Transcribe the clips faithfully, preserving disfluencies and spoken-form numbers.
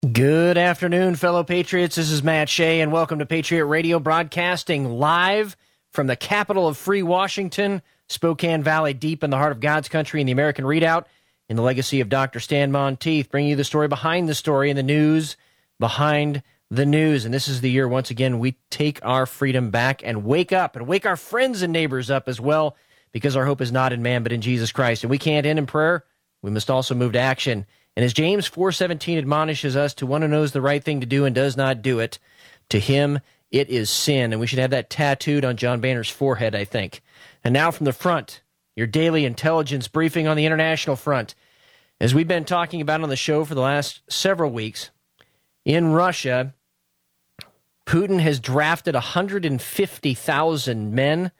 Good afternoon, fellow patriots. This is Matt Shea, and welcome to Patriot Radio, broadcasting live from the capital of free Washington, Spokane Valley, deep in the heart of God's country and the American Redoubt, in the legacy of Doctor Stan Monteith, bringing you the story behind the story and the news behind the news. And this is the year, once again, we take our freedom back and wake up, and wake our friends and neighbors up as well, because our hope is not in man, but in Jesus Christ. And we can't end in prayer. We must also move to action. And as James four seventeen admonishes us, to one who knows the right thing to do and does not do it, to him it is sin. And we should have that tattooed on John Boehner's forehead, I think. And now from the front, your daily intelligence briefing on the international front. As we've been talking about on the show for the last several weeks, in Russia, Putin has drafted one hundred fifty thousand men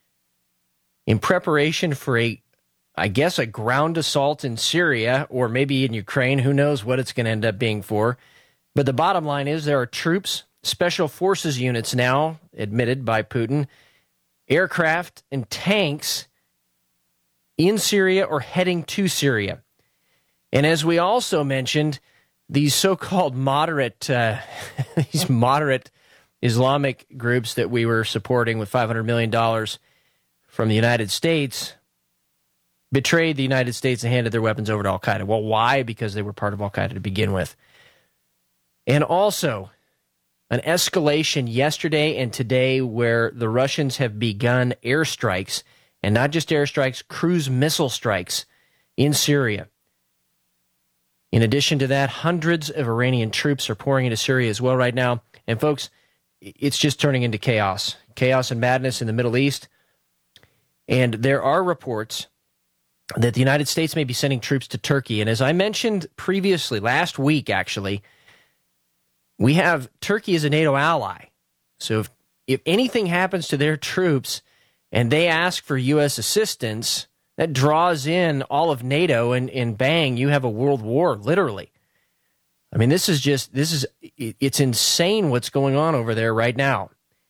in preparation for a I guess a ground assault in Syria, or maybe in Ukraine. Who knows what it's going to end up being for. But the bottom line is there are troops, special forces units now, admitted by Putin, aircraft and tanks in Syria or heading to Syria. And as we also mentioned, these so-called moderate, uh, these moderate Islamic groups that we were supporting with five hundred million dollars from the United States betrayed the United States and handed their weapons over to al-Qaeda. Well, why? Because they were part of al-Qaeda to begin with. And also, an escalation yesterday and today where the Russians have begun airstrikes, and not just airstrikes, cruise missile strikes in Syria. In addition to that, hundreds of Iranian troops are pouring into Syria as well right now. And folks, it's just turning into chaos. Chaos and madness in the Middle East. And there are reports that the United States may be sending troops to Turkey. And as I mentioned previously, last week actually, we have Turkey as a NATO ally. So if, if anything happens to their troops and they ask for U S assistance, that draws in all of NATO, and, and bang, you have a world war, literally. I mean, this is just, this is, it's insane what's going on over there right now.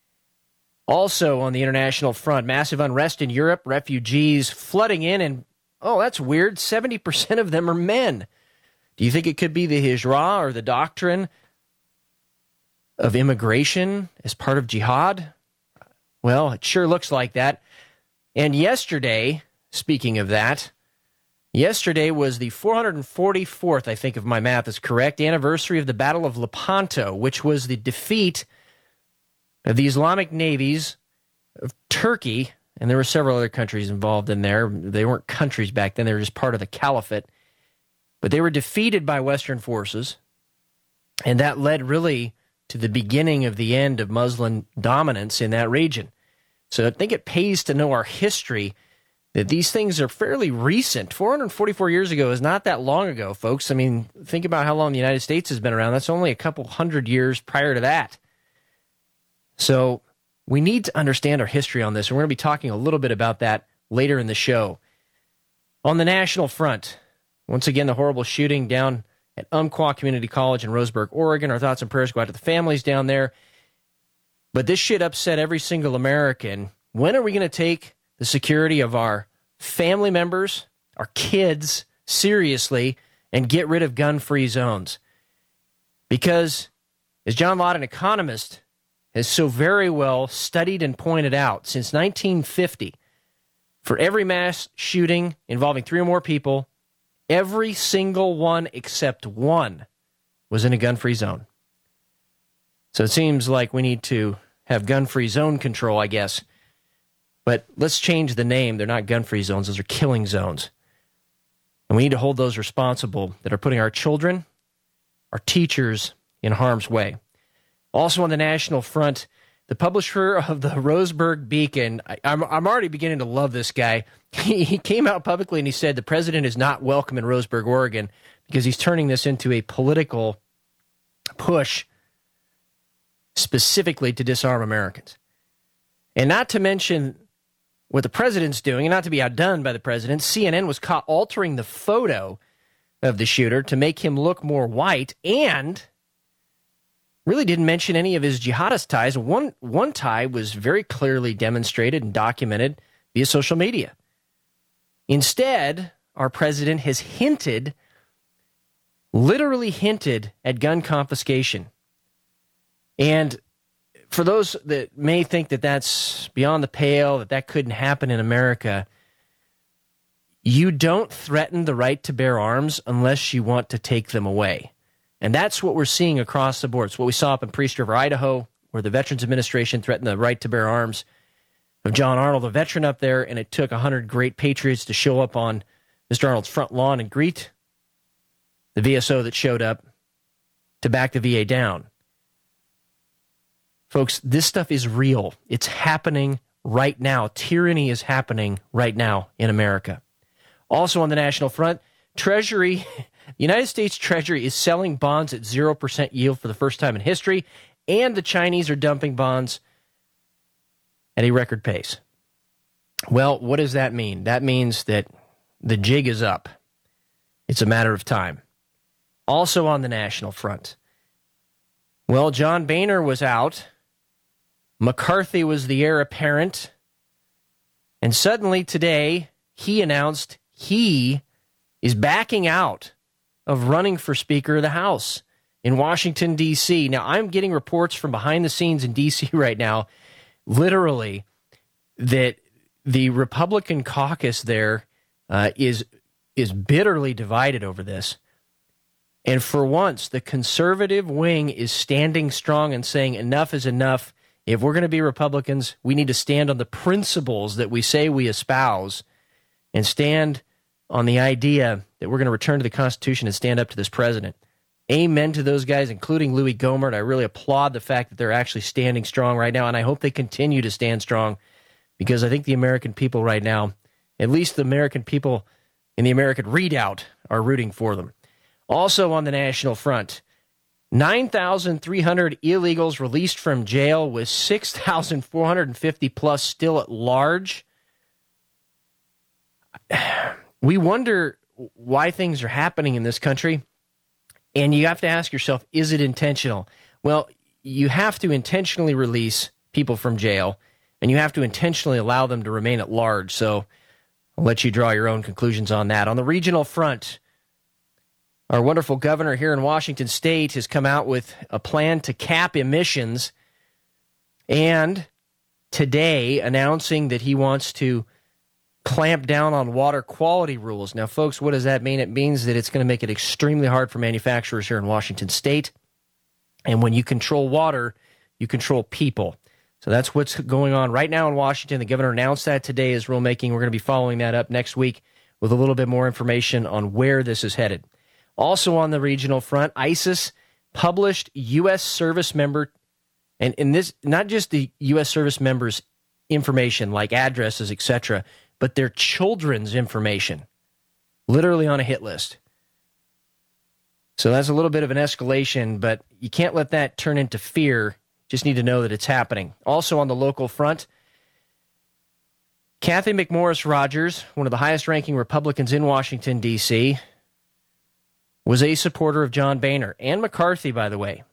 Also on the international front, massive unrest in Europe, refugees flooding in, and oh, that's weird. seventy percent of them are men. Do you think it could be the hijra or the doctrine of immigration as part of jihad? Well, it sure looks like that. And yesterday, speaking of that, yesterday was the four hundred forty-fourth, I think if my math is correct, anniversary of the Battle of Lepanto, which was the defeat of the Islamic navies of Turkey. And there were several other countries involved in there. They weren't countries back then. They were just part of the caliphate. But they were defeated by Western forces. And that led really to the beginning of the end of Muslim dominance in that region. So I think it pays to know our history, that these things are fairly recent. four hundred forty-four years ago is not that long ago, folks. I mean, think about how long the United States has been around. That's only a couple hundred years prior to that. So we need to understand our history on this, and we're going to be talking a little bit about that later in the show. On the national front, once again, the horrible shooting down at Umpqua Community College in Roseburg, Oregon. Our thoughts and prayers go out to the families down there. But this shit upset every single American. When are we going to take the security of our family members, our kids, seriously, and get rid of gun-free zones? Because, as John Lott, an economist, has so very well studied and pointed out, since nineteen fifty, for every mass shooting involving three or more people, every single one except one was in a gun-free zone. So it seems like we need to have gun-free zone control, I guess. But let's change the name. They're not gun-free zones. Those are killing zones. And we need to hold those responsible that are putting our children, our teachers, in harm's way. Also on the national front, the publisher of the Roseburg Beacon, I, I'm, I'm already beginning to love this guy. He, he came out publicly and he said the president is not welcome in Roseburg, Oregon, because he's turning this into a political push specifically to disarm Americans. And not to mention what the president's doing, and not to be outdone by the president, C N N was caught altering the photo of the shooter to make him look more white, and really didn't mention any of his jihadist ties. One, one tie was very clearly demonstrated and documented via social media. Instead, our president has hinted literally hinted at gun confiscation. And for those that may think that that's beyond the pale, that that couldn't happen in America, you don't threaten the right to bear arms unless you want to take them away. And that's what we're seeing across the board. It's what we saw up in Priest River, Idaho, where the Veterans Administration threatened the right to bear arms of John Arnold, a veteran up there, and it took one hundred great patriots to show up on Mister Arnold's front lawn and greet the V S O that showed up to back the V A down. Folks, this stuff is real. It's happening right now. Tyranny is happening right now in America. Also on the national front, Treasury, the United States Treasury is selling bonds at zero percent yield for the first time in history, and the Chinese are dumping bonds at a record pace. Well, what does that mean? That means that the jig is up. It's a matter of time. Also on the national front, well, John Boehner was out. McCarthy was the heir apparent. And suddenly today, he announced he is backing out of running for Speaker of the House in Washington, D C. Now, I'm getting reports from behind the scenes in D C right now, literally, that the Republican caucus there uh, is is bitterly divided over this. And for once, the conservative wing is standing strong and saying enough is enough. If we're going to be Republicans, we need to stand on the principles that we say we espouse and stand on the idea that we're going to return to the Constitution and stand up to this president. Amen to those guys, including Louis Gohmert. I really applaud the fact that they're actually standing strong right now, and I hope they continue to stand strong, because I think the American people right now, at least the American people in the American Redoubt, are rooting for them. Also on the national front, nine thousand three hundred illegals released from jail, with six thousand four hundred fifty plus still at large. We wonder why things are happening in this country, and you have to ask yourself, is it intentional? Well, you have to intentionally release people from jail, and you have to intentionally allow them to remain at large. So I'll let you draw your own conclusions on that. On the regional front, our wonderful governor here in Washington State has come out with a plan to cap emissions, and today announcing that he wants to clamp down on water quality rules. Now, folks, what does that mean? It means that it's going to make it extremely hard for manufacturers here in Washington State. And when you control water, you control people. So that's what's going on right now in Washington. The governor announced that today as rulemaking. We're going to be following that up next week with a little bit more information on where this is headed. Also on the regional front, ISIS published U S service member, and in this, not just the U S service members' information like addresses, et cetera, but their children's information, literally on a hit list. So that's a little bit of an escalation, but you can't let that turn into fear. Just need to know that it's happening. Also on the local front, Kathy McMorris Rodgers, one of the highest-ranking Republicans in Washington, D C, was a supporter of John Boehner and McCarthy, by the way.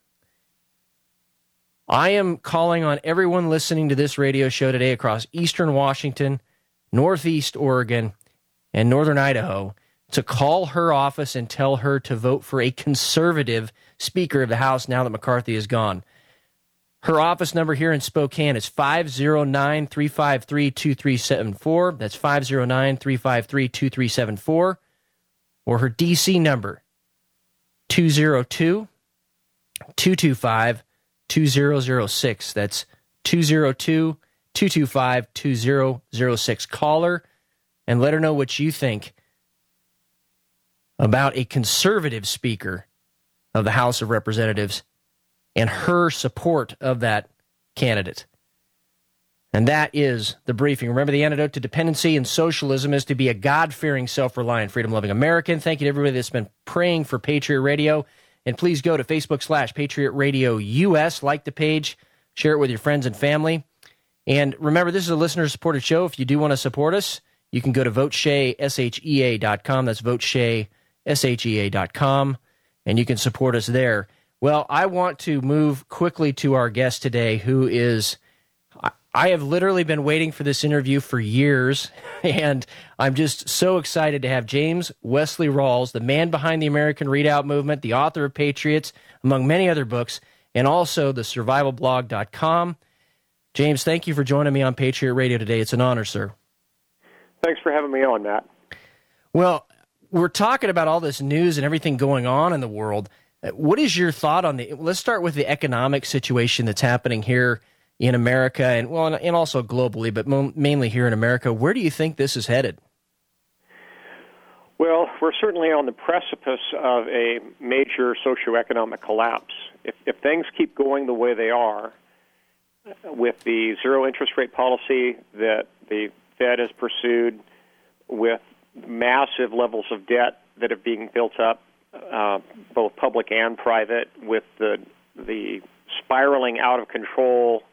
I am calling on everyone listening to this radio show today across eastern Washington, northeast Oregon, and northern Idaho to call her office and tell her to vote for a conservative Speaker of the House now that McCarthy is gone. Her office number here in Spokane is five oh nine, three five three, two three seven four. That's five oh nine, three five three, two three seven four. Or her D C number, two oh two, two two five, two oh oh six. That's two oh two, two two five, two oh oh six. Call her and let her know what you think about a conservative Speaker of the House of Representatives and her support of that candidate. And that is the briefing. Remember, the antidote to dependency and socialism is to be a God-fearing, self-reliant, freedom-loving American. Thank you to everybody that's been praying for Patriot Radio. And please go to Facebook slash Patriot Radio U S. Like the page. Share it with your friends and family. And remember, this is a listener-supported show. If you do want to support us, you can go to vote shea, S H E A dot com. That's vote shea, S H E A dot com. And you can support us there. Well, I want to move quickly to our guest today, who is, I have literally been waiting for this interview for years. And I'm just so excited to have James Wesley Rawles, the man behind the American Readout Movement, the author of Patriots, among many other books, and also the survival blog dot com. James, thank you for joining me on Patriot Radio today. It's an honor, sir. Thanks for having me on, Matt. Well, we're talking about all this news and everything going on in the world. What is your thought on the, let's start with the economic situation that's happening here in America and, well, and also globally, but mo- mainly here in America. Where do you think this is headed? Well, we're certainly on the precipice of a major socioeconomic collapse. If, if things keep going the way they are, with the zero interest rate policy that the Fed has pursued, with massive levels of debt that are being built up, uh, both public and private, with the the spiraling out of control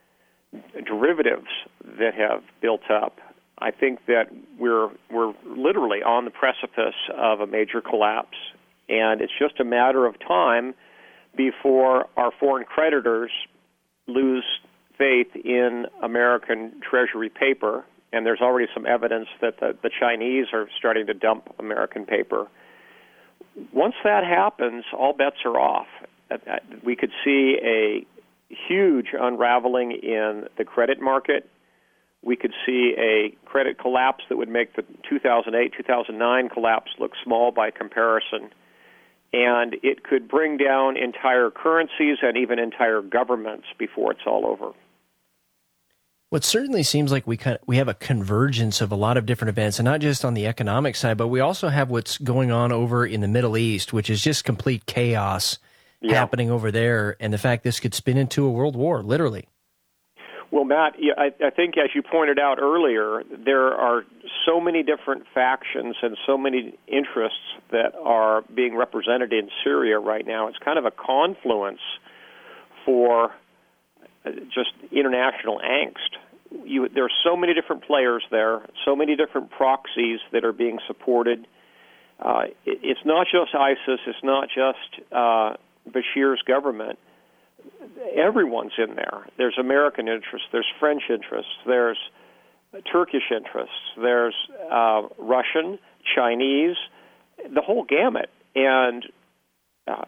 derivatives that have built up, I think that we're we're literally on the precipice of a major collapse, and it's just a matter of time before our foreign creditors lose faith in American Treasury paper. And there's already some evidence that the, the Chinese are starting to dump American paper. Once that happens, all bets are off. We could see a huge unraveling in the credit market. We could see a credit collapse that would make the two thousand eight, two thousand nine collapse look small by comparison. And it could bring down entire currencies and even entire governments before it's all over. Well, it certainly seems like we kind of, we have a convergence of a lot of different events, and not just on the economic side, but we also have what's going on over in the Middle East, which is just complete chaos yeah. happening over there, and the fact this could spin into a world war, literally. Well, Matt, I, I think as you pointed out earlier, there are so many different factions and so many interests that are being represented in Syria right now. It's kind of a confluence for just international angst. You, there are so many different players there, so many different proxies that are being supported. Uh, it, it's not just ISIS, it's not just uh, Bashir's government. Everyone's in there. There's American interests, there's French interests, there's Turkish interests, there's uh, Russian, Chinese, the whole gamut. And uh,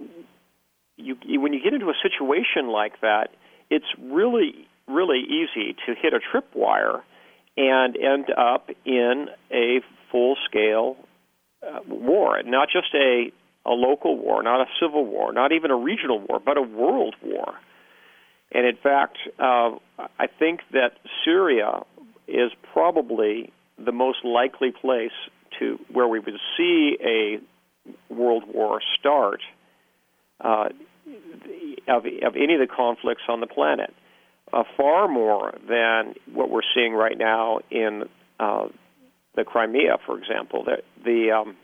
you, you, when you get into a situation like that, it's really, really easy to hit a tripwire and end up in a full-scale uh, war, not just a, a local war, not a civil war, not even a regional war, but a world war. And in fact, uh, I think that Syria is probably the most likely place to where we would see a world war start uh, Of, of any of the conflicts on the planet, uh, far more than what we're seeing right now in uh, the Crimea, for example. That the um,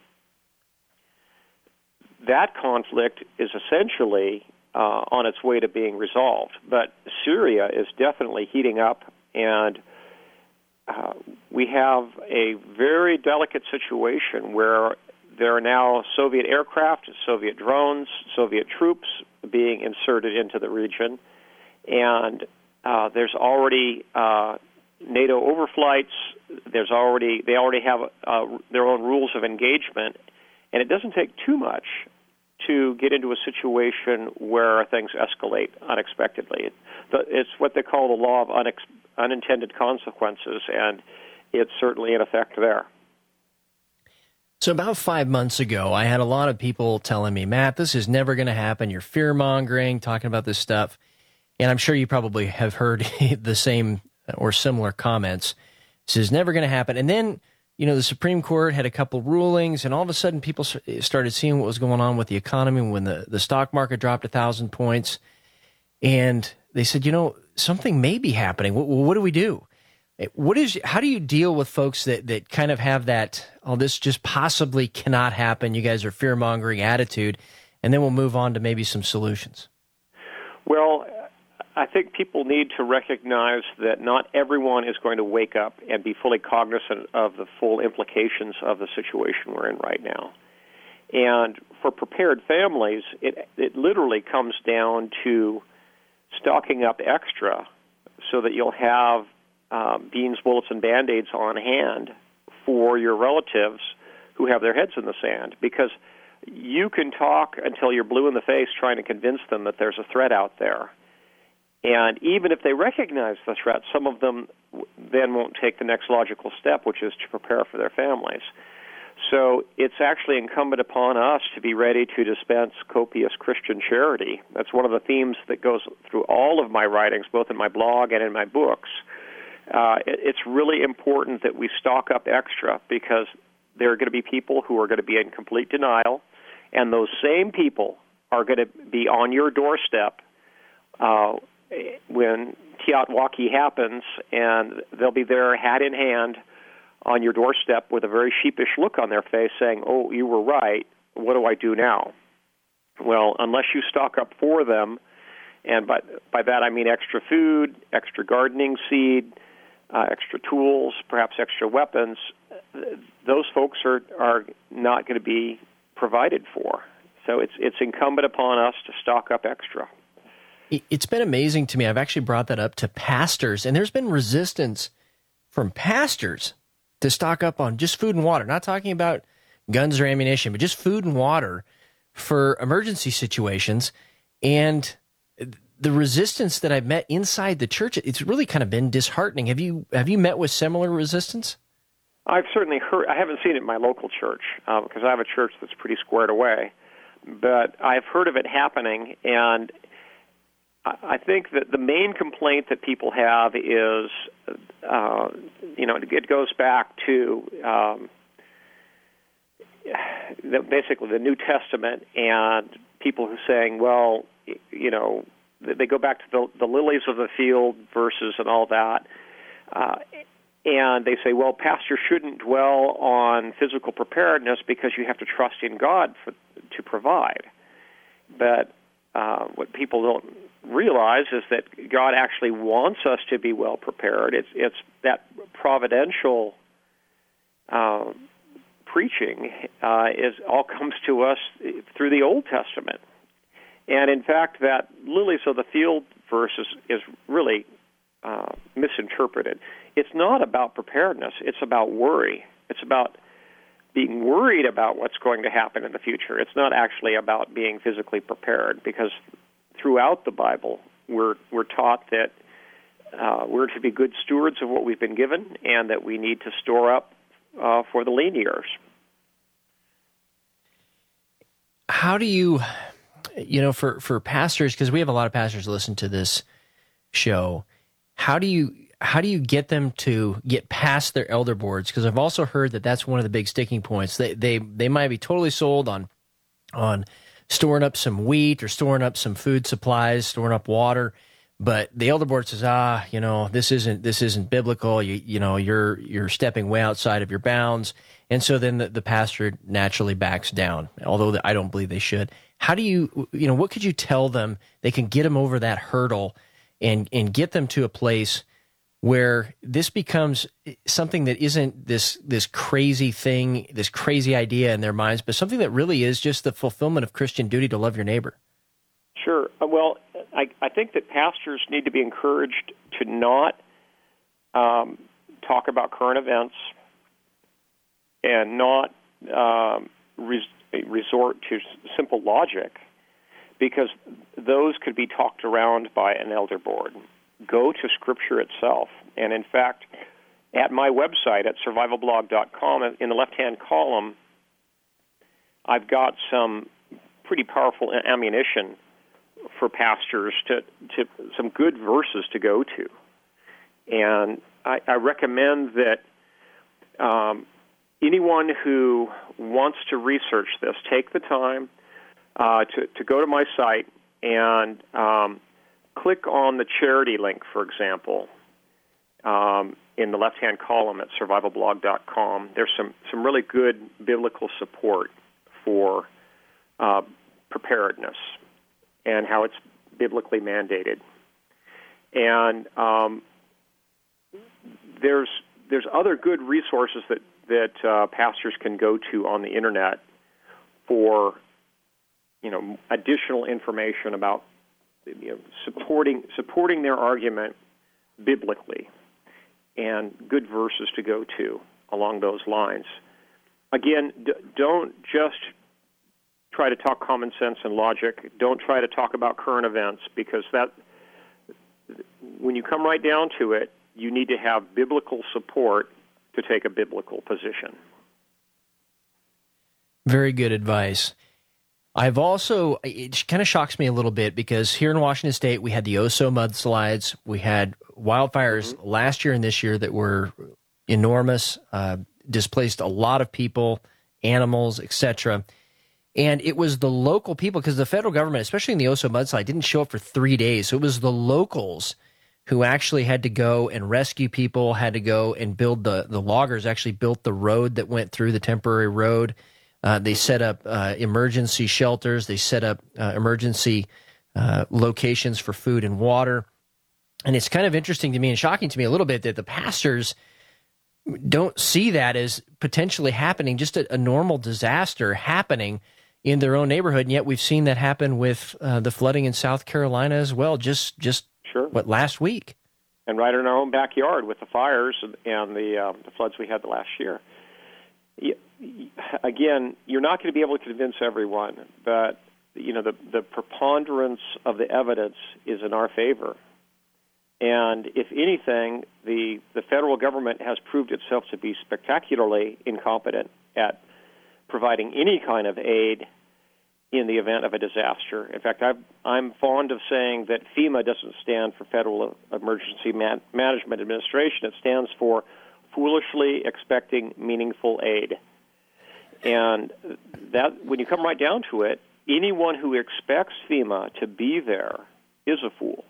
that conflict is essentially uh, on its way to being resolved, but Syria is definitely heating up, and uh, we have a very delicate situation where there are now Soviet aircraft, Soviet drones, Soviet troops being inserted into the region, and uh, there's already uh, NATO overflights. There's already they already have uh, their own rules of engagement, and it doesn't take too much to get into a situation where things escalate unexpectedly. It's what they call the law of unex- unintended consequences, and it's certainly in effect there. So about five months ago, I had a lot of people telling me, Matt, this is never going to happen. You're fear-mongering, talking about this stuff. And I'm sure you probably have heard the same or similar comments. This is never going to happen. And then, you know, the Supreme Court had a couple rulings, and all of a sudden people started seeing what was going on with the economy when the, the stock market dropped a thousand points. And they said, you know, something may be happening. What, what do we do? What is? How do you deal with folks that, that kind of have that, oh, this just possibly cannot happen, you guys are fear-mongering attitude, and then we'll move on to maybe some solutions? Well, I think people need to recognize that not everyone is going to wake up and be fully cognizant of the full implications of the situation we're in right now. And for prepared families, it it literally comes down to stocking up extra so that you'll have uh, beans, bullets, and Band-Aids on hand for your relatives who have their heads in the sand, because you can talk until you're blue in the face trying to convince them that there's a threat out there. And even if they recognize the threat, some of them then won't take the next logical step, which is to prepare for their families. So it's actually incumbent upon us to be ready to dispense copious Christian charity. That's one of the themes that goes through all of my writings, both in my blog and in my books. Uh, it, it's really important that we stock up extra, because there are going to be people who are going to be in complete denial, and those same people are going to be on your doorstep uh, when Teotwaukee happens, and they'll be there hat in hand on your doorstep with a very sheepish look on their face saying, "Oh, you were right. What do I do now?" Well, unless you stock up for them, and by, by that I mean extra food, extra gardening seed, uh, extra tools, perhaps extra weapons, those folks are, are not going to be provided for. So it's it's incumbent upon us to stock up extra. It's been amazing to me. I've actually brought that up to pastors, and there's been resistance from pastors to stock up on just food and water. Not talking about guns or ammunition, but just food and water for emergency situations. And the resistance that I've met inside the church, it's really kind of been disheartening. Have you have you met with similar resistance? I've certainly heard. I haven't seen it in my local church uh, because I have a church that's pretty squared away. But I've heard of it happening, and I think that the main complaint that people have is, uh, you know, it goes back to um, the, basically the New Testament and people who are saying, well, you know, they go back to the, the lilies of the field verses and all that, uh, and they say, well, pastors shouldn't dwell on physical preparedness because you have to trust in God for, to provide. But uh, what people don't realize is that God actually wants us to be well prepared. It's it's that providential uh, preaching uh, is all comes to us through the Old Testament, and in fact, that lilies of the field verse is, is really uh, misinterpreted. It's not about preparedness. It's about worry. It's about being worried about what's going to happen in the future. It's not actually about being physically prepared, because throughout the Bible, we're we're taught that uh, we're to be good stewards of what we've been given, and that we need to store up uh, for the lean years. How do you, you know, for, for pastors, because we have a lot of pastors listen to this show, how do you how do you get them to get past their elder boards? Because I've also heard that that's one of the big sticking points. They they they might be totally sold on on storing up some wheat or storing up some food supplies, storing up water, but the elder board says, ah, you know, this isn't this isn't biblical. You you know, you're you're stepping way outside of your bounds, and so then the, the pastor naturally backs down. Although I don't believe they should. How do you you know what could you tell them they can get them over that hurdle and and get them to a place where this becomes something that isn't this this crazy thing, this crazy idea in their minds, but something that really is just the fulfillment of Christian duty to love your neighbor? Sure. Well, I, I think that pastors need to be encouraged to not um, talk about current events and not um, res- resort to simple logic, because those could be talked around by an elder board. Go to Scripture itself. And in fact, at my website at survival blog dot com, in the left-hand column, I've got some pretty powerful ammunition for pastors, to, to some good verses to go to. And I, I recommend that um, anyone who wants to research this, take the time uh, to, to go to my site and um, click on the charity link, for example, um, in the left-hand column at survival blog dot com. There's some, some really good biblical support for uh, preparedness and how it's biblically mandated. And um, there's there's other good resources that, that uh, pastors can go to on the Internet for, you know, additional information about, you know, supporting supporting their argument biblically. and good verses to go to along those lines. Again, d- don't just try to talk common sense and logic. Don't try to talk about current events, because that, when you come right down to it, you need to have biblical support to take a biblical position. Very good advice. I've also, it kind of shocks me a little bit, because here in Washington State, we had the Oso mudslides. We had wildfires mm-hmm. last year and this year that were enormous, uh, displaced a lot of people, animals, et cetera. And it was the local people, because the federal government, especially in the Oso mudslide, didn't show up for three days. So it was the locals who actually had to go and rescue people, had to go and build the, the loggers actually built the road that went through the temporary road. Uh, they set up uh, emergency shelters. They set up uh, emergency uh, locations for food and water. And it's kind of interesting to me and shocking to me a little bit that the pastors don't see that as potentially happening, just a, a normal disaster happening in their own neighborhood. And yet we've seen that happen with uh, the flooding in South Carolina as well, just, just sure. what, last week? And right in our own backyard with the fires and the, uh, the floods we had the last year. Again, you're not going to be able to convince everyone, but you know the, the preponderance of the evidence is in our favor. And if anything, the, the federal government has proved itself to be spectacularly incompetent at providing any kind of aid in the event of a disaster. In fact, I've, I'm fond of saying that FEMA doesn't stand for Federal Emergency Man- Management Administration. It stands for foolishly expecting meaningful aid. And that, when you come right down to it, anyone who expects FEMA to be there is a fool.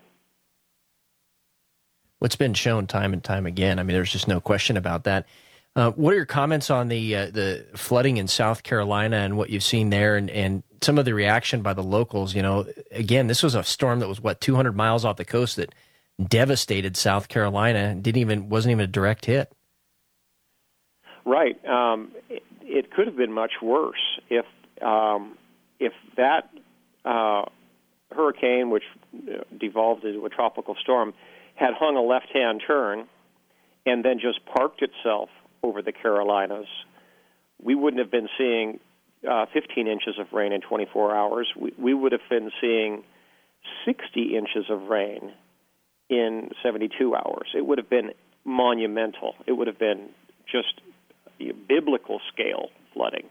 What's been shown time and time again. I mean, there's just no question about that. Uh, what are your comments on the uh, the flooding in South Carolina and what you've seen there, and, and some of the reaction by the locals? You know, again, this was a storm that was, what, two hundred miles off the coast that devastated South Carolina and didn't even wasn't even a direct hit. Right. Um, it, it could have been much worse if um, if that uh, hurricane, which devolved into a tropical storm, had hung a left-hand turn and then just parked itself over the Carolinas. We wouldn't have been seeing uh, fifteen inches of rain in twenty-four hours. We, we would have been seeing sixty inches of rain in seventy-two hours. It would have been monumental. It would have been just biblical scale flooding.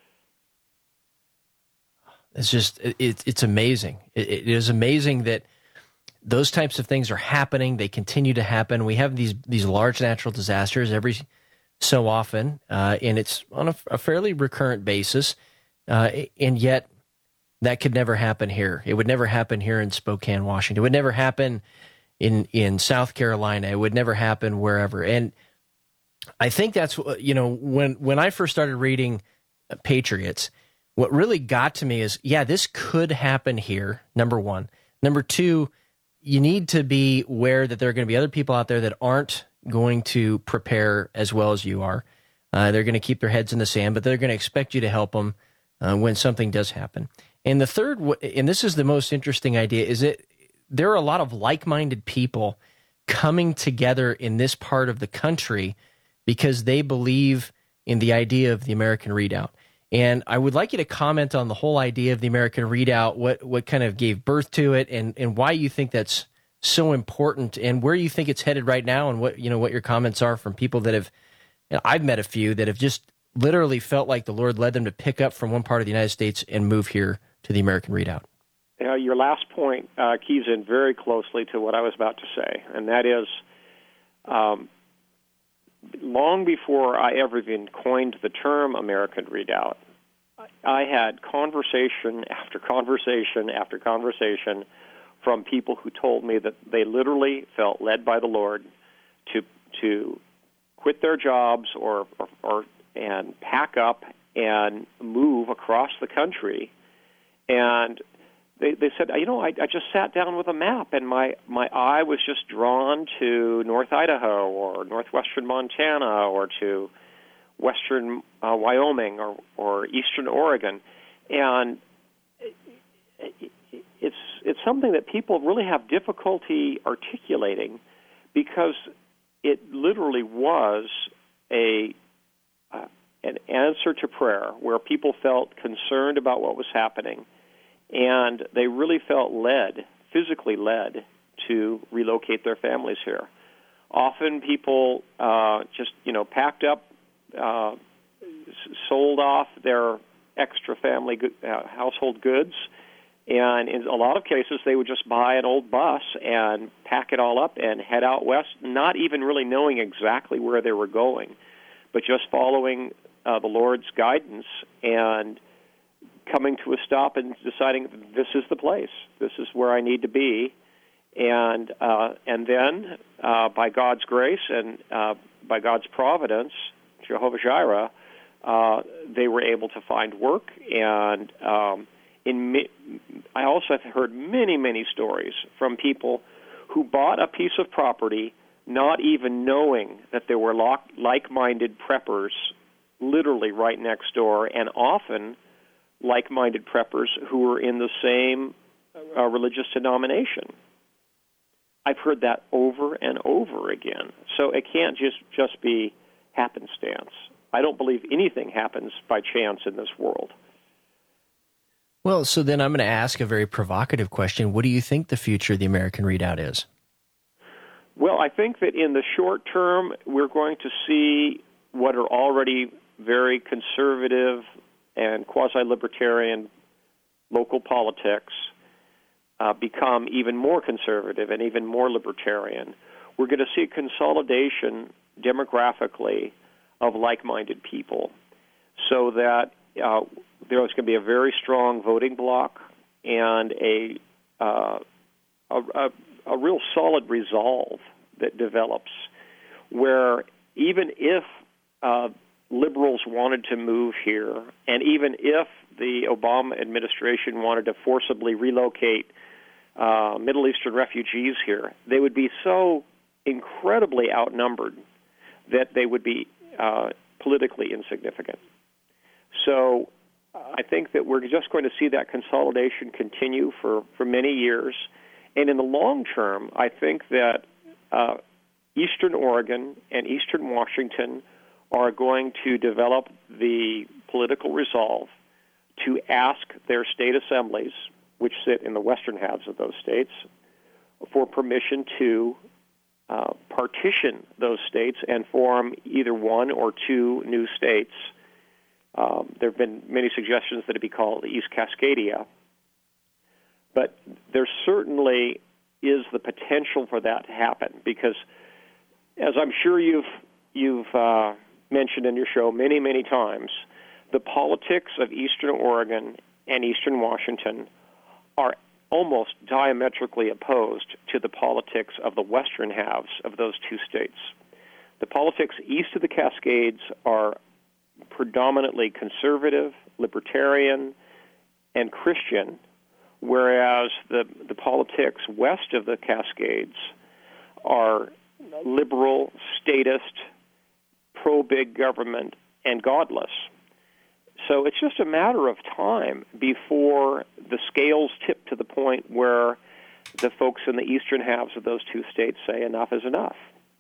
It's just, it, it's amazing. It, it is amazing that those types of things are happening. They continue to happen. We have these these large natural disasters every so often, uh, and it's on a, a fairly recurrent basis. Uh, and yet, that could never happen here. It would never happen here in Spokane, Washington. It would never happen in in South Carolina. It would never happen wherever. And I think that's, you know, when when I first started reading Patriots, what really got to me is, yeah, this could happen here. Number one. Number two, you need to be aware that there are going to be other people out there that aren't going to prepare as well as you are. Uh, they're going to keep their heads in the sand, but they're going to expect you to help them uh, when something does happen. And the third, and this is the most interesting idea, is that there are a lot of like-minded people coming together in this part of the country because they believe in the idea of the American Redoubt. And I would like you to comment on the whole idea of the American Redoubt, what what kind of gave birth to it, and, and why you think that's so important, and where you think it's headed right now, and what you know what your comments are from people that have, you know, I've met a few that have just literally felt like the Lord led them to pick up from one part of the United States and move here to the American Redoubt. You know, your last point uh, keys in very closely to what I was about to say, and that is, um, long before I ever even coined the term American Redoubt, I had conversation after conversation after conversation from people who told me that they literally felt led by the Lord to to quit their jobs or, or, or and pack up and move across the country. And they, they said, you know, I, I just sat down with a map, and my, my eye was just drawn to North Idaho or northwestern Montana or to western uh, Wyoming or, or eastern Oregon. And it's it's something that people really have difficulty articulating, because it literally was a uh, an answer to prayer where people felt concerned about what was happening, and they really felt led, physically led, to relocate their families here. Often people uh, just, you know, packed up, uh, sold off their extra family good, uh, household goods, and in a lot of cases they would just buy an old bus and pack it all up and head out west, not even really knowing exactly where they were going, but just following uh, the Lord's guidance and coming to a stop and deciding this is the place, this is where I need to be. And uh, and then, uh, by God's grace and uh, by God's providence, Jehovah Jireh, uh, they were able to find work. And um, in mi- I also have heard many, many stories from people who bought a piece of property not even knowing that there were lo- like-minded preppers literally right next door, and often like-minded preppers who were in the same uh, religious denomination. I've heard that over and over again. So it can't just, just be happenstance. I don't believe anything happens by chance in this world. Well, so then I'm going to ask a very provocative question. What do you think the future of the American Redoubt is? Well, I think that in the short term, we're going to see what are already very conservative and quasi-libertarian local politics Uh, become even more conservative and even more libertarian. We're going to see a consolidation demographically of like-minded people so that uh, there's going to be a very strong voting bloc and a, uh, a, a, a real solid resolve that develops where even if uh, liberals wanted to move here, and even if the Obama administration wanted to forcibly relocate Uh, Middle Eastern refugees here, they would be so incredibly outnumbered that they would be uh, politically insignificant. So uh, I think that we're just going to see that consolidation continue for, for many years. And in the long term, I think that uh, Eastern Oregon and Eastern Washington are going to develop the political resolve to ask their state assemblies, which sit in the western halves of those states, for permission to uh, partition those states and form either one or two new states. Um, there have been many suggestions that it be called East Cascadia, but there certainly is the potential for that to happen because, as I'm sure you've you've uh, mentioned in your show many, many times, the politics of Eastern Oregon and Eastern Washington are almost diametrically opposed to the politics of the western halves of those two states. The politics east of the Cascades are predominantly conservative, libertarian, and Christian, whereas the, the politics west of the Cascades are liberal, statist, pro-big government, and godless. So it's just a matter of time before the scales tip to the point where the folks in the eastern halves of those two states say enough is enough.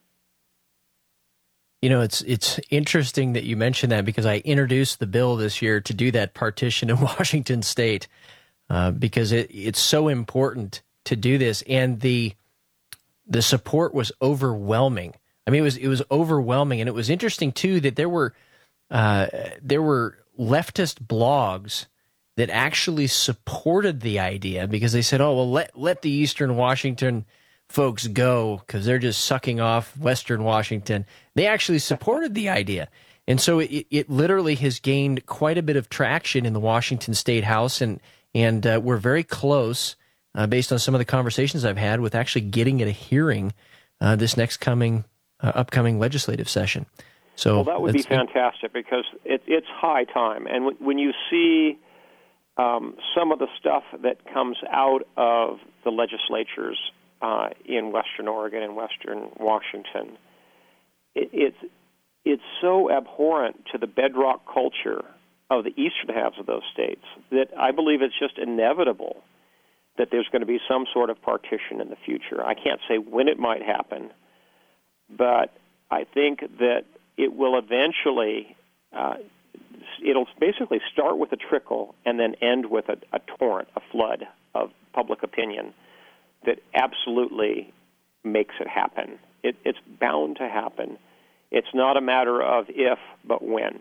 You know, it's it's interesting that you mentioned that because I introduced the bill this year to do that partition in Washington State uh, because it, it's so important to do this, and the the support was overwhelming. I mean, it was it was overwhelming, and it was interesting too that there were uh, there were. leftist blogs that actually supported the idea because they said, oh, well, let, let the Eastern Washington folks go because they're just sucking off Western Washington. They actually supported the idea. And so it, it literally has gained quite a bit of traction in the Washington State House, and, and uh, we're very close, uh, based on some of the conversations I've had, with actually getting it a hearing uh, this next coming, uh, upcoming legislative session. So well, that would be fantastic because it, it's high time. And w- when you see um, some of the stuff that comes out of the legislatures uh, in Western Oregon and Western Washington, it, it's it's so abhorrent to the bedrock culture of the eastern halves of those states that I believe it's just inevitable that there's going to be some sort of partition in the future. I can't say when it might happen, but I think that it will eventually, uh, it'll basically start with a trickle and then end with a, a torrent, a flood of public opinion that absolutely makes it happen. It, it's bound to happen. It's not a matter of if, but when.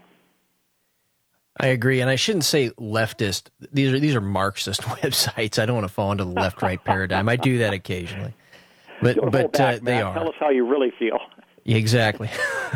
I agree, and I shouldn't say leftist. These are these are Marxist websites. I don't want to fall into the left-right paradigm. I do that occasionally, but Don't but hold back, uh, they Matt. are. Tell us how you really feel. Yeah, exactly.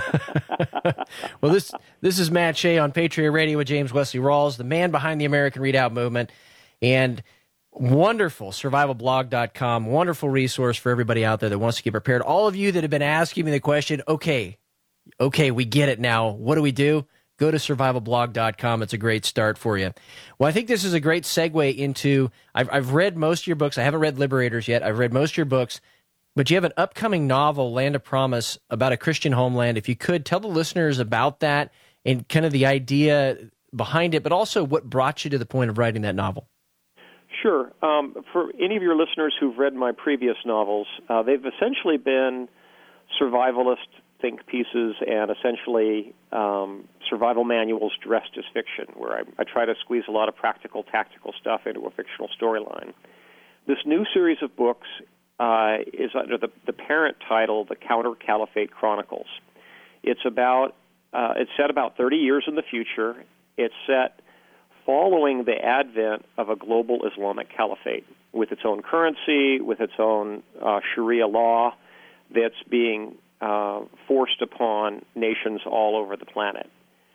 Well, this this is Matt Shea on Patriot Radio with James Wesley Rawls, the man behind the American Readout Movement, and wonderful survival blog dot com, wonderful resource for everybody out there that wants to get prepared. All of you that have been asking me the question, okay, okay, we get it now. What do we do? Go to survival blog dot com. It's a great start for you. Well, I think this is a great segue into, I've, I've read most of your books. I haven't read Liberators yet. I've read most of your books, but you have an upcoming novel, Land of Promise, about a Christian homeland. If you could, tell the listeners about that and kind of the idea behind it, but also what brought you to the point of writing that novel. Sure. Um, for any of your listeners who've read my previous novels, uh, they've essentially been survivalist think pieces and essentially um, survival manuals dressed as fiction, where I, I try to squeeze a lot of practical, tactical stuff into a fictional storyline. This new series of books uh, is under the, the parent title, The Counter-Caliphate Chronicles. It's about uh, it's set about thirty years in the future. It's set following the advent of a global Islamic caliphate with its own currency, with its own uh, Sharia law that's being uh, forced upon nations all over the planet.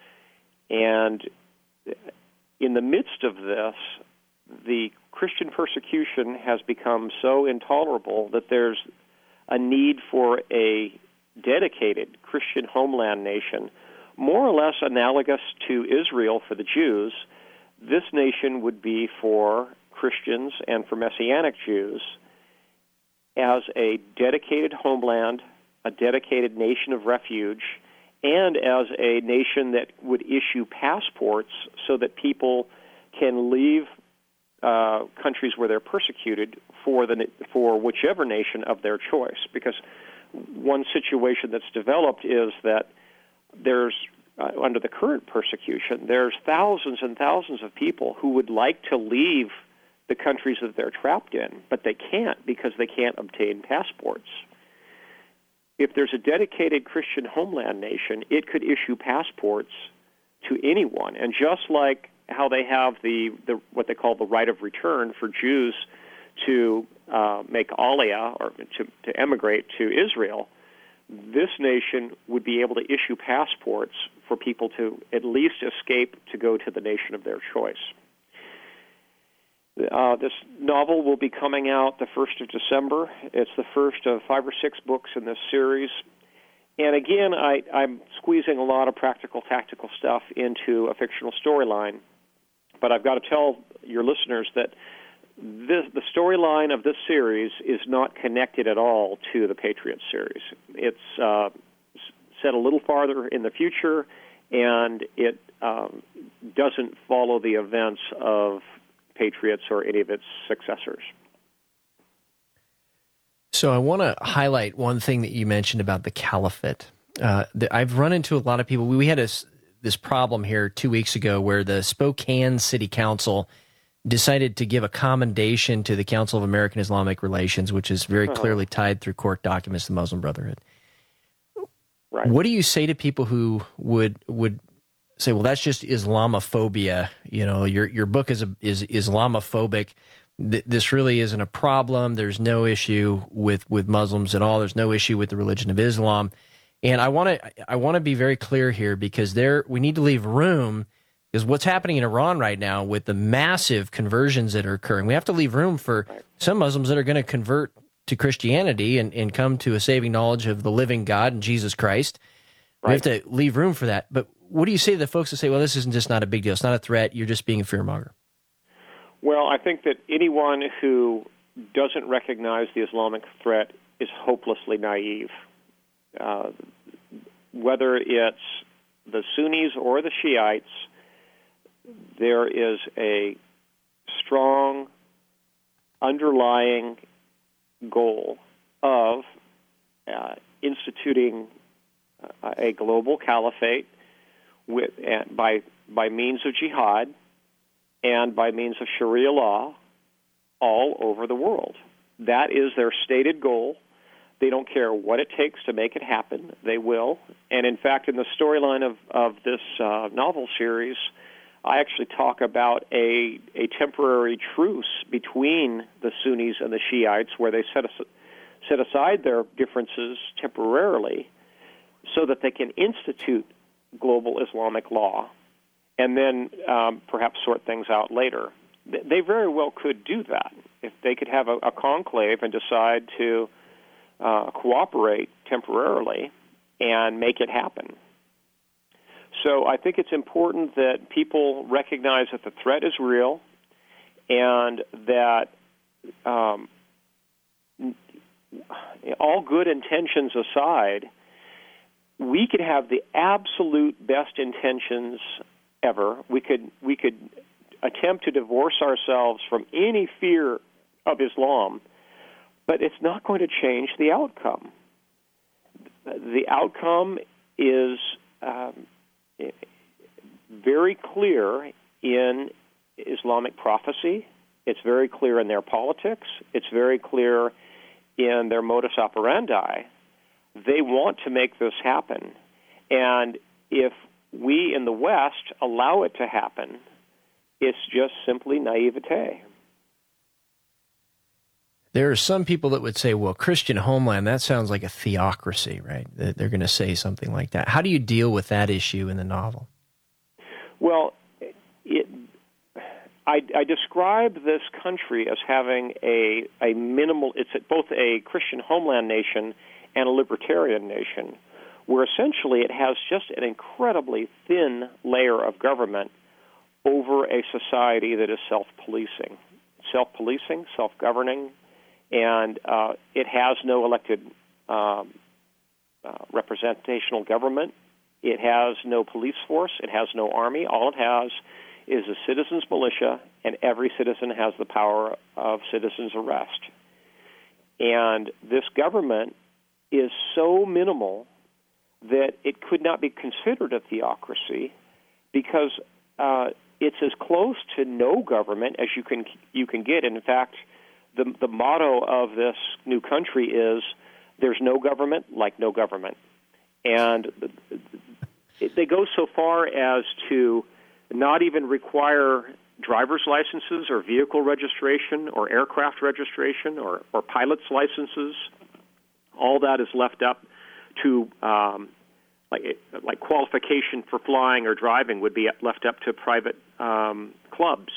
And in the midst of this, the Christian persecution has become so intolerable that there's a need for a dedicated Christian homeland nation, more or less analogous to Israel for the Jews. This nation would be for Christians and for Messianic Jews as a dedicated homeland, a dedicated nation of refuge, and as a nation that would issue passports so that people can leave uh, countries where they're persecuted for the for whichever nation of their choice. Because one situation that's developed is that there's Uh, under the current persecution, there's thousands and thousands of people who would like to leave the countries that they're trapped in, but they can't because they can't obtain passports. If there's a dedicated Christian homeland nation, it could issue passports to anyone. And just like how they have the, the what they call the right of return for Jews to uh, make aliyah or to, to emigrate to Israel, this nation would be able to issue passports for people to at least escape to go to the nation of their choice. Uh, this novel will be coming out the first of December. It's the first of five or six books in this series. And again, I, I'm squeezing a lot of practical, tactical stuff into a fictional storyline. But I've got to tell your listeners that This, the storyline of this series is not connected at all to the Patriot series. It's uh, set a little farther in the future, and it um, doesn't follow the events of Patriots or any of its successors. So I want to highlight one thing that you mentioned about the caliphate. Uh, the, I've run into a lot of people. We had a, this problem here two weeks ago where the Spokane City Council decided to give a commendation to the Council of American Islamic Relations, which is very uh-huh. clearly tied through court documents to the Muslim Brotherhood. Right. What do you say to people who would would say, "Well, that's just Islamophobia. You know, your your book is a, is Islamophobic. Th- this really isn't a problem. There's no issue with with Muslims at all. There's no issue with the religion of Islam." And I want to I want to be very clear here because there we need to leave room. Because what's happening in Iran right now with the massive conversions that are occurring, we have to leave room for right. some Muslims that are going to convert to Christianity and, and come to a saving knowledge of the living God and Jesus Christ. Right. We have to leave room for that. But what do you say to the folks that say, well, this isn't just not a big deal. It's not a threat. You're just being a fearmonger. Well, I think that anyone who doesn't recognize the Islamic threat is hopelessly naive. Uh, whether it's the Sunnis or the Shiites, there is a strong underlying goal of uh, instituting a global caliphate with, by, by means of jihad and by means of Sharia law all over the world. That is their stated goal. They don't care what it takes to make it happen. They will. And in fact, in the storyline of, of this uh, novel series, I actually talk about a, a temporary truce between the Sunnis and the Shiites where they set, as, set aside their differences temporarily so that they can institute global Islamic law and then um, perhaps sort things out later. They very well could do that. If they could have a, a conclave and decide to uh, cooperate temporarily and make it happen. So I think it's important that people recognize that the threat is real and that um, all good intentions aside, we could have the absolute best intentions ever. We could we could attempt to divorce ourselves from any fear of Islam, but it's not going to change the outcome. The outcome is um, very clear in Islamic prophecy. It's very clear in their politics. It's very clear in their modus operandi. They want to make this happen. And if we in the West allow it to happen, it's just simply naivete. There are some people that would say, well, Christian homeland, that sounds like a theocracy, right? They're going to say something like that. How do you deal with that issue in the novel? Well, it, I, I describe this country as having a, a minimal, it's both a Christian homeland nation and a libertarian nation, where essentially it has just an incredibly thin layer of government over a society that is self-policing. Self-policing, self-governing, and uh, it has no elected um, uh, representational government. It has no police force. It has no army. All it has is a citizen's militia, and every citizen has the power of citizen's arrest. And this government is so minimal that it could not be considered a theocracy because uh, it's as close to no government as you can you can get. And in fact, the the motto of this new country is "There's no government like no government," and it, they go so far as to not even require driver's licenses or vehicle registration or aircraft registration or, or pilot's licenses. All that is left up to um, like like qualification for flying or driving would be left up to private um, clubs,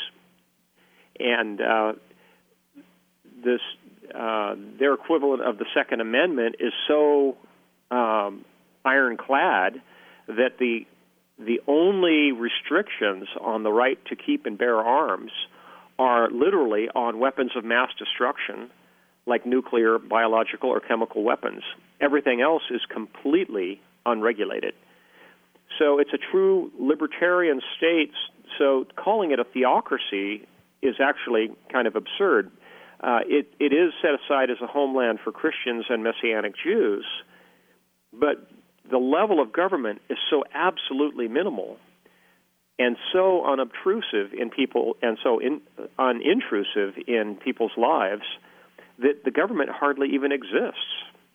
and uh, this uh, their equivalent of the Second Amendment is so um, ironclad that the the only restrictions on the right to keep and bear arms are literally on weapons of mass destruction, like nuclear, biological, or chemical weapons. Everything else is completely unregulated. So it's a true libertarian state, so calling it a theocracy is actually kind of absurd. Uh, it, it is set aside as a homeland for Christians and Messianic Jews, but the level of government is so absolutely minimal and so unobtrusive in people and so in, unintrusive in people's lives that the government hardly even exists.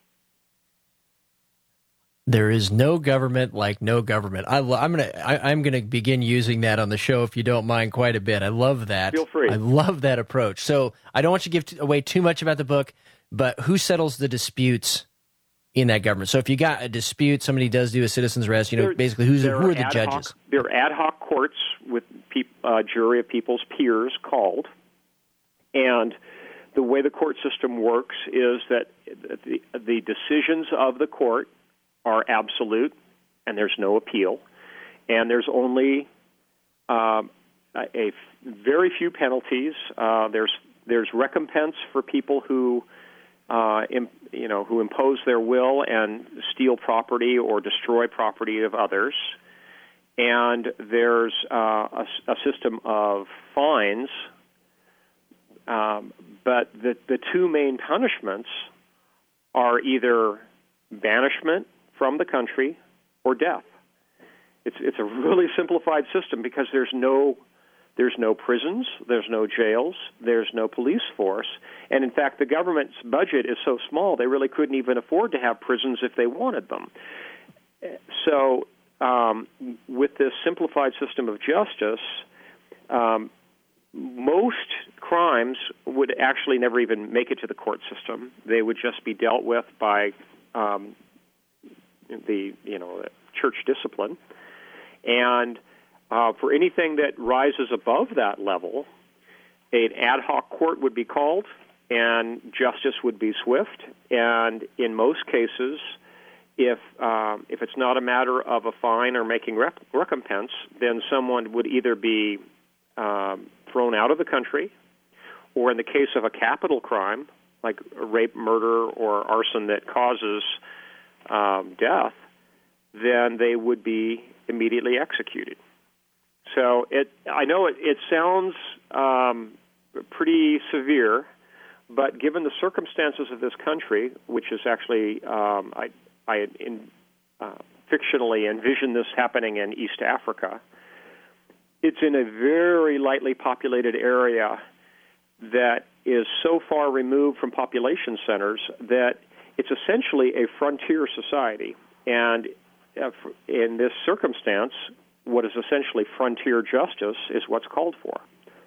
There is no government like no government. I lo- I'm gonna I, I'm gonna begin using that on the show if you don't mind quite a bit. I love that. Feel free. I love that approach. So I don't want you to give t- away too much about the book, but who settles the disputes in that government? So if you got a dispute, somebody does do a citizen's arrest. You know, there, basically, who's who are, are the ad judges? Hoc, there are ad hoc courts with a uh, jury of people's peers called, and the way the court system works is that the, the decisions of the court are absolute, and there's no appeal, and there's only um, a, a very few penalties. Uh, there's there's recompense for people who, uh, im, you know, who impose their will and steal property or destroy property of others, and there's uh, a, a system of fines. Um, but the the two main punishments are either banishment from the country or death. It's it's a really simplified system because there's no there's no prisons, there's no jails, there's no police force, and in fact the government's budget is so small they really couldn't even afford to have prisons if they wanted them. So um, with this simplified system of justice, um, most crimes would actually never even make it to the court system. They would just be dealt with by um, the you know church discipline, and uh, for anything that rises above that level, an ad hoc court would be called, and justice would be swift. And in most cases, if um, if it's not a matter of a fine or making rec- recompense, then someone would either be um, thrown out of the country, or in the case of a capital crime, like rape, murder, or arson that causes um, death, then they would be immediately executed. So it, I know it, it sounds um, pretty severe, but given the circumstances of this country, which is actually, um, I, I in, uh, fictionally envision this happening in East Africa, it's in a very lightly populated area that is so far removed from population centers that it's essentially a frontier society. And in this circumstance, what is essentially frontier justice is what's called for.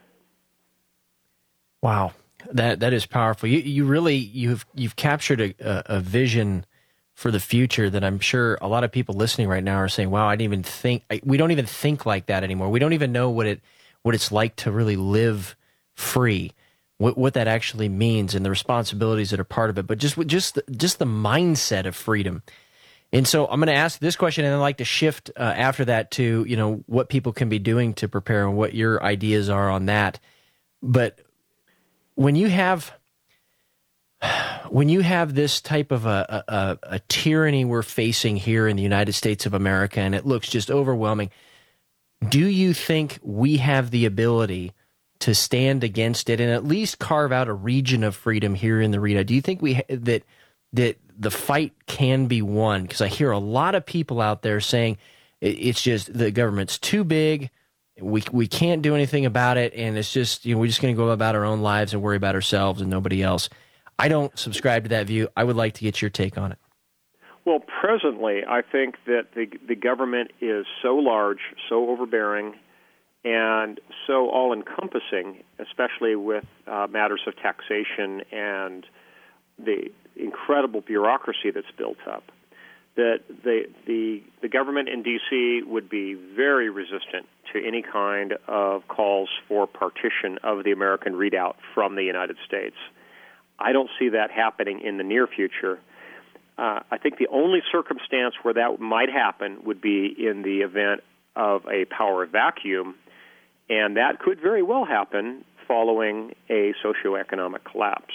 Wow, that that is powerful. You you really you've you've captured a, a vision for the future that I'm sure a lot of people listening right now are saying, "Wow, I didn't even think we don't even think like that anymore. We don't even know what it what it's like to really live free, what what that actually means, and the responsibilities that are part of it. But just just just the mindset of freedom." And so I'm going to ask this question, and I'd like to shift uh, after that to, you know, what people can be doing to prepare and what your ideas are on that. But when you have when you have this type of a, a, a tyranny we're facing here in the United States of America, and it looks just overwhelming, do you think we have the ability to stand against it and at least carve out a region of freedom here in the Redoubt? Do you think we that that the fight can be won? Because I hear a lot of people out there saying it's just the government's too big, we we can't do anything about it, and it's just, you know, we're just going to go about our own lives and worry about ourselves and nobody else. I don't subscribe to that view. I would like to get your take on it. Well, presently, I think that the the government is so large, so overbearing, and so all-encompassing, especially with uh, matters of taxation and the incredible bureaucracy that's built up, that the the the government in D C would be very resistant to any kind of calls for partition of the American Redoubt from the United States. I don't see that happening in the near future. Uh, I think the only circumstance where that might happen would be in the event of a power vacuum, and that could very well happen following a socioeconomic collapse.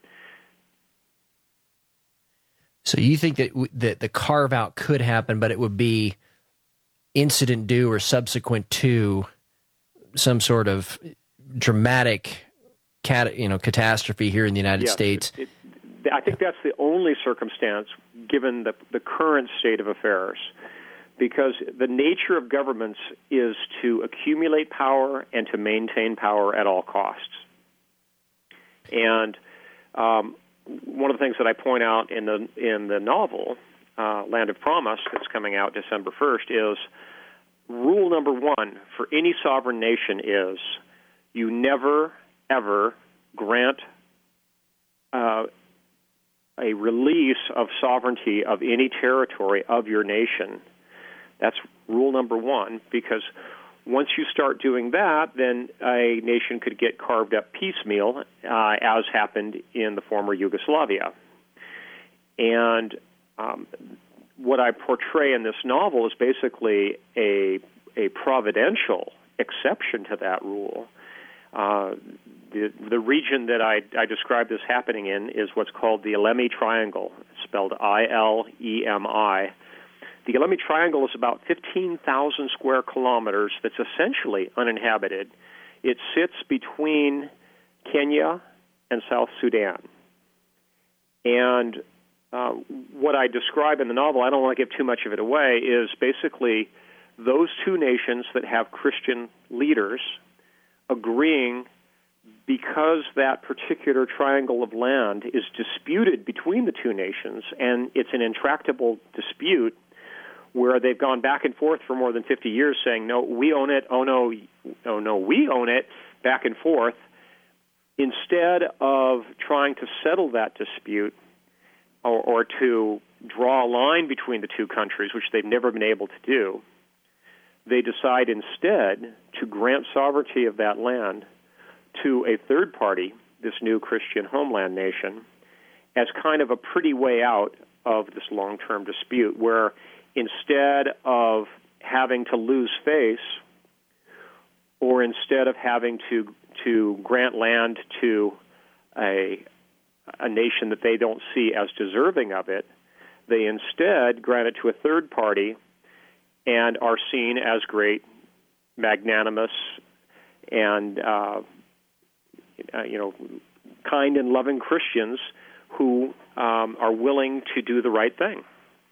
So you think that that the carve-out could happen, but it would be incident due or subsequent to some sort of dramatic cat, you know, catastrophe here in the United yes, States? It, it, I think that's the only circumstance given the, the current state of affairs, because the nature of governments is to accumulate power and to maintain power at all costs. And um, one of the things that I point out in the in the novel, uh, Land of Promise, that's coming out December first, is rule number one for any sovereign nation is you never, ever grant uh, a release of sovereignty of any territory of your nation. That's rule number one, because once you start doing that, then a nation could get carved up piecemeal, uh, as happened in the former Yugoslavia. And um, what I portray in this novel is basically a, a providential exception to that rule. Uh, the, the region that I, I describe this happening in is what's called the Ilemi Triangle. It's spelled I L E M I. The Ilemi Triangle is about fifteen thousand square kilometers that's essentially uninhabited. It sits between Kenya and South Sudan. And uh, what I describe in the novel, I don't want to give too much of it away, is basically those two nations that have Christian leaders agreeing, because that particular triangle of land is disputed between the two nations, and it's an intractable dispute where they've gone back and forth for more than fifty years saying, no, we own it, oh, no, oh, no, we own it, back and forth. Instead of trying to settle that dispute or, or to draw a line between the two countries, which they've never been able to do, they decide instead to grant sovereignty of that land to a third party, this new Christian homeland nation, as kind of a pretty way out of this long-term dispute, where instead of having to lose face, or instead of having to to grant land to a a nation that they don't see as deserving of it, they instead grant it to a third party and are seen as great, magnanimous, and uh, uh, you know, kind and loving Christians who um, are willing to do the right thing.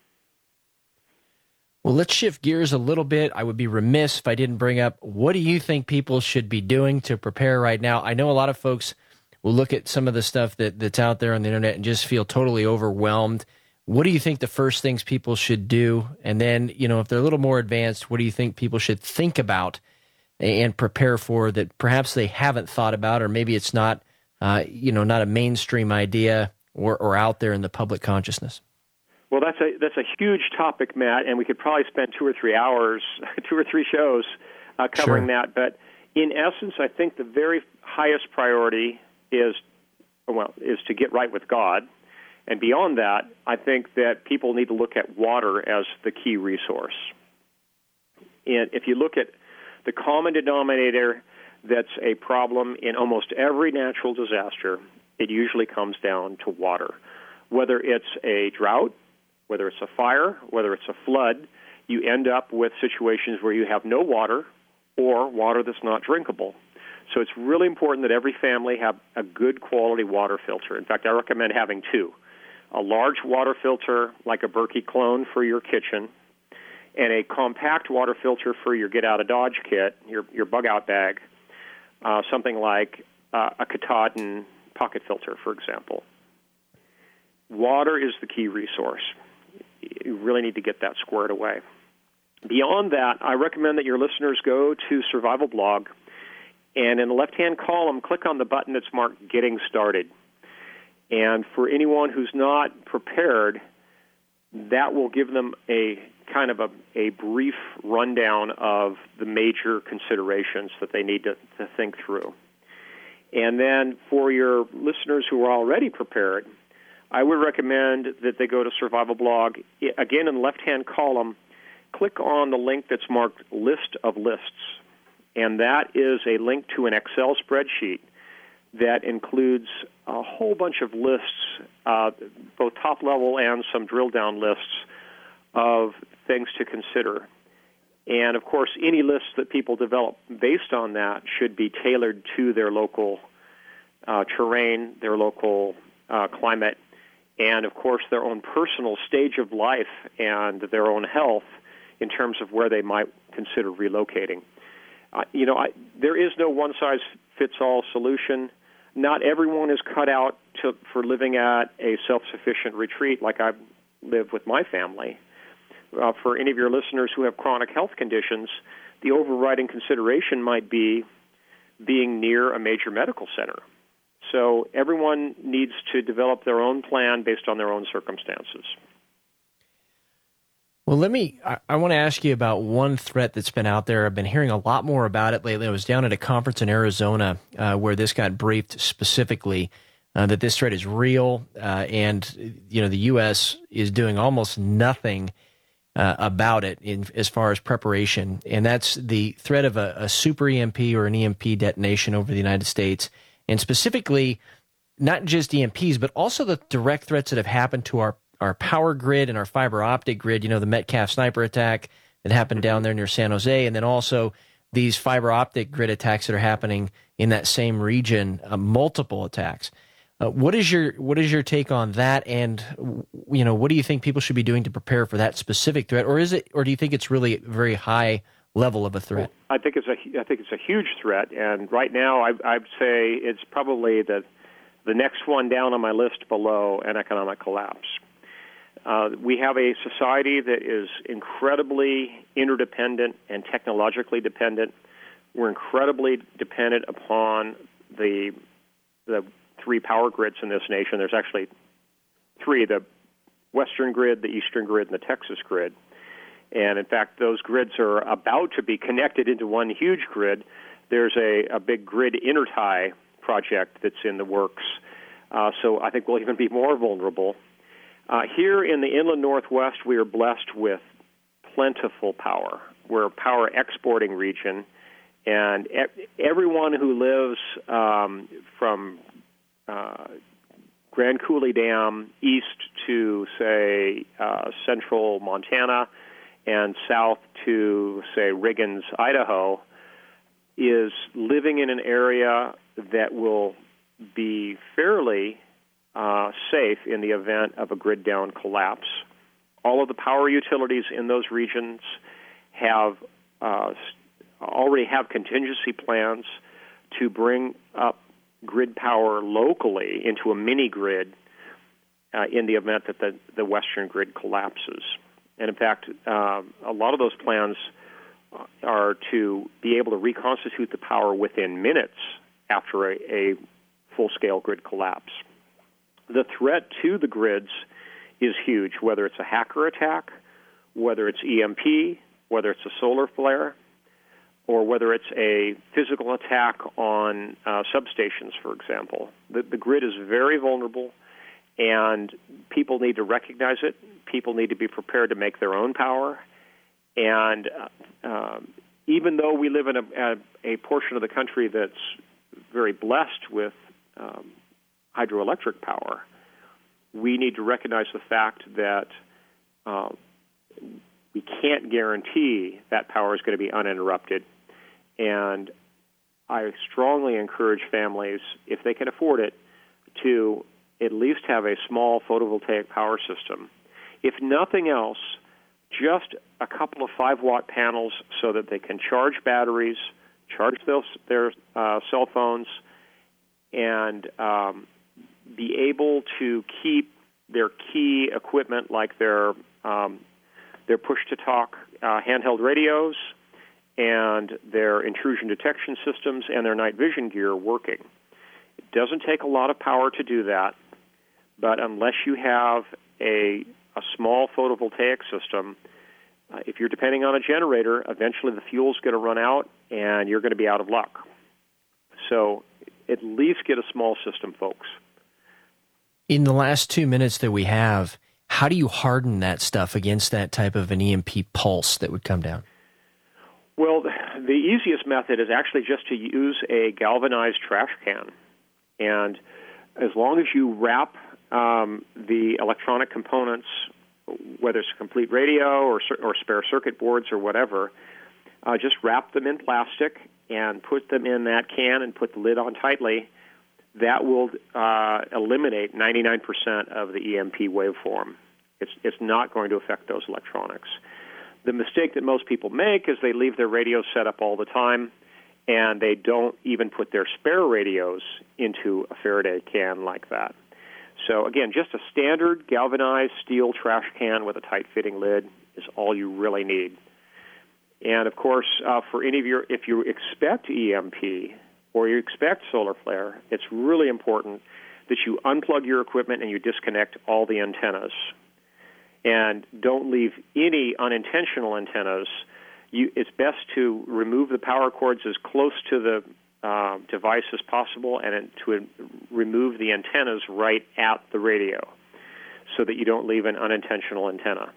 Well, let's shift gears a little bit. I would be remiss if I didn't bring up, what do you think people should be doing to prepare right now? I know a lot of folks will look at some of the stuff that, that's out there on the internet and just feel totally overwhelmed. What do you think the first things people should do? And then, you know, if they're a little more advanced, what do you think people should think about and prepare for that perhaps they haven't thought about, or maybe it's not, uh, you know, not a mainstream idea or, or out there in the public consciousness? Well, that's a that's a huge topic, Matt, and we could probably spend two or three hours, two or three shows uh, covering sure. that. But in essence, I think the very highest priority is, well, is to get right with God. And beyond that, I think that people need to look at water as the key resource. And if you look at the common denominator that's a problem in almost every natural disaster, it usually comes down to water. Whether it's a drought, whether it's a fire, whether it's a flood, you end up with situations where you have no water or water that's not drinkable. So it's really important that every family have a good quality water filter. In fact, I recommend having two. A large water filter like a Berkey clone for your kitchen, and a compact water filter for your get-out-of-Dodge kit, your, your bug-out bag, uh, something like uh, a Katahdin pocket filter, for example. Water is the key resource. You really need to get that squared away. Beyond that, I recommend that your listeners go to Survival Blog, and in the left-hand column, click on the button that's marked Getting Started. And for anyone who's not prepared, that will give them a kind of a, a brief rundown of the major considerations that they need to, to think through. And then for your listeners who are already prepared, I would recommend that they go to Survival Blog. Again, in the left-hand column, click on the link that's marked List of Lists. And that is a link to an Excel spreadsheet that includes a whole bunch of lists, uh, both top-level and some drill-down lists of things to consider. And, of course, any lists that people develop based on that should be tailored to their local uh, terrain, their local uh, climate, and, of course, their own personal stage of life and their own health in terms of where they might consider relocating. Uh, you know, I, there is no one-size-fits-all solution. Not everyone is cut out to, for living at a self-sufficient retreat like I live with my family. Uh, for any of your listeners who have chronic health conditions, the overriding consideration might be being near a major medical center. So everyone needs to develop their own plan based on their own circumstances. Well, let me, I, I want to ask you about one threat that's been out there. I've been hearing a lot more about it lately. I was down at a conference in Arizona uh, where this got briefed specifically, uh, that this threat is real, uh, and, you know, the U S is doing almost nothing uh, about it in, as far as preparation. And that's the threat of a, a super E M P or an E M P detonation over the United States. And specifically, not just E M Ps, but also the direct threats that have happened to our our power grid and our fiber optic grid, you know, the Metcalf sniper attack that happened down there near San Jose, and then also these fiber optic grid attacks that are happening in that same region, uh, multiple attacks. Uh, what is your what is your take on that? And you know, what do you think people should be doing to prepare for that specific threat, or is it, or do you think it's really a very high level of a threat? Well, I think it's a I think it's a huge threat, and right now I, I'd say it's probably the the next one down on my list below an economic collapse. Uh, we have a society that is incredibly interdependent and technologically dependent. We're incredibly dependent upon the the three power grids in this nation. There's actually three: the Western grid, the Eastern grid, and the Texas grid. And in fact, those grids are about to be connected into one huge grid. There's a, a big grid intertie project that's in the works. Uh, so I think we'll even be more vulnerable. Uh, here in the inland Northwest, we are blessed with plentiful power. We're a power exporting region, and e- everyone who lives um, from uh, Grand Coulee Dam east to, say, uh, central Montana and south to, say, Riggins, Idaho, is living in an area that will be fairly uh, safe in the event of a grid down collapse. All of the power utilities in those regions have uh, already have contingency plans to bring up grid power locally into a mini grid uh, in the event that the, the Western grid collapses. And in fact, uh, a lot of those plans are to be able to reconstitute the power within minutes after a, a full-scale grid collapse. The threat to the grids is huge, whether it's a hacker attack, whether it's E M P, whether it's a solar flare, or whether it's a physical attack on uh, substations, for example. The, the grid is very vulnerable, and people need to recognize it. People need to be prepared to make their own power. And uh, um, even though we live in a, a, a portion of the country that's very blessed with um, hydroelectric power, we need to recognize the fact that uh, we can't guarantee that power is going to be uninterrupted. And I strongly encourage families, if they can afford it, to at least have a small photovoltaic power system. If nothing else, just a couple of five-watt panels so that they can charge batteries, charge those, their uh, cell phones, and um, be able to keep their key equipment like their um, their push-to-talk uh, handheld radios and their intrusion detection systems and their night vision gear working. It doesn't take a lot of power to do that, but unless you have a, a small photovoltaic system, uh, if you're depending on a generator, eventually the fuel's going to run out and you're going to be out of luck. So at least get a small system, folks. In the last two minutes that we have, how do you harden that stuff against that type of an E M P pulse that would come down? Well, the easiest method is actually just to use a galvanized trash can. And as long as you wrap um, the electronic components, whether it's a complete radio or, or spare circuit boards or whatever, uh, just wrap them in plastic and put them in that can and put the lid on tightly. That will uh, eliminate ninety-nine percent of the E M P waveform. It's, it's not going to affect those electronics. The mistake that most people make is they leave their radios set up all the time, and they don't even put their spare radios into a Faraday can like that. So again, just a standard galvanized steel trash can with a tight-fitting lid is all you really need. And of course, uh, for any of your, if you expect E M P or you expect solar flare, it's really important that you unplug your equipment and you disconnect all the antennas. And don't leave any unintentional antennas. You, it's best to remove the power cords as close to the uh, device as possible and to remove the antennas right at the radio so that you don't leave an unintentional antenna.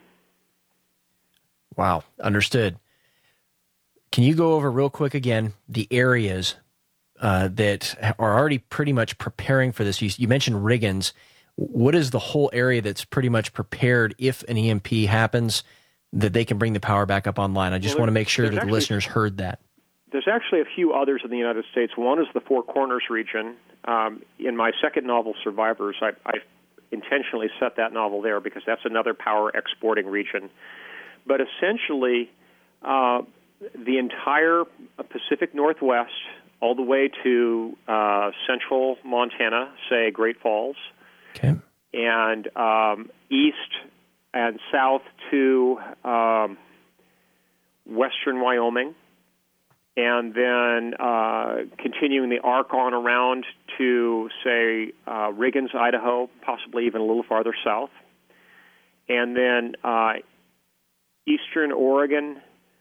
Wow, understood. Can you go over real quick again the areas uh, that are already pretty much preparing for this? You, you mentioned Riggins. What is the whole area that's pretty much prepared if an E M P happens that they can bring the power back up online? I just well, want to make sure that the actually, listeners heard that. there's actually a few others in the United States. One is the Four Corners region. Um, in my second novel, Survivors, I, I intentionally set that novel there because that's another power exporting region. But essentially, uh, the entire Pacific Northwest, all the way to uh, central Montana, say Great Falls, okay, and um, east and south to um, western Wyoming, and then uh, continuing the arc on around to, say, uh, Riggins, Idaho, possibly even a little farther south, and then uh, eastern Oregon,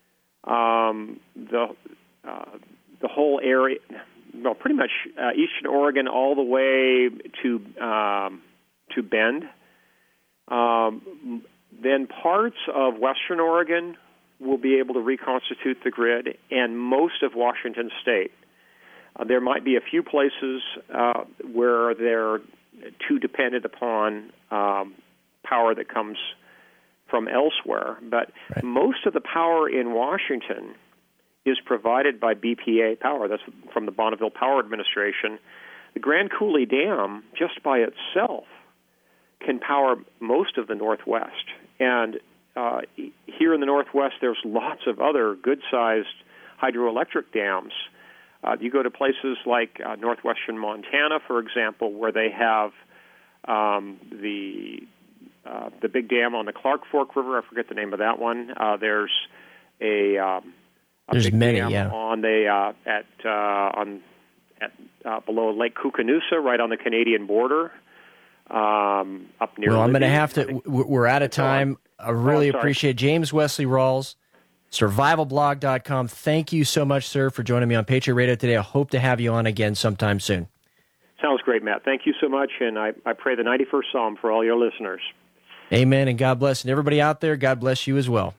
um, the uh, the whole area, well, pretty much uh, eastern Oregon all the way to um, to Bend. Um, then parts of western Oregon will be able to reconstitute the grid, and most of Washington State. Uh, there might be a few places uh, where they're too dependent upon um, power that comes from elsewhere, but right. most of the power in Washington is provided by B P A power. That's from the Bonneville Power Administration. The Grand Coulee Dam, just by itself, can power most of the Northwest. And uh, here in the Northwest, there's lots of other good-sized hydroelectric dams. Uh, you go to places like uh, northwestern Montana, for example, where they have um, the uh, the big dam on the Clark Fork River. I forget the name of that one. Uh, there's a, um, a there's big many, dam yeah. on the uh, at uh, on at uh, below Lake Koocanusa, right on the Canadian border. Um, up near. Well, I'm going to Libby. have to. We're out of time. I really oh, appreciate James Wesley Rawls, survival blog dot com. Thank you so much, sir, for joining me on Patriot Radio today. I hope to have you on again sometime soon. Sounds great, Matt. Thank you so much, and I, I pray the ninety-first Psalm for all your listeners. Amen, and God bless. And everybody out there, God bless you as well.